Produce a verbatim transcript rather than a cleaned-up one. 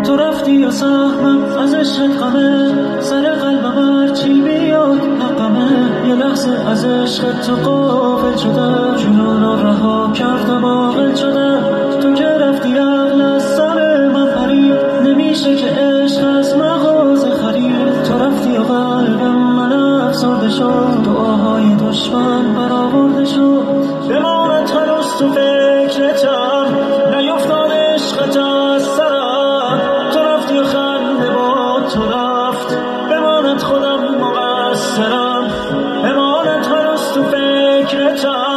تو رفتی و سهمم از عشقت غمه، سر قلبم هرچی بیاد حقمه. یه لحظه از عشقت تو غافل شدم، جنون رو رها کردم عاقل شدم. تو که رفتی عقل از سر من پرید، نمیشه که عشق از مغازه خرید. تو رفتی و قلبم من افسرده شد، دعاهای دشمن برآورده شد. بماند هنوز تو فکرتم، نیفتاد عشقت از سرم. تو رفتی و خنده با تو رفت، بماند خودم مقصرم. بماند هنوز تو فکرتم.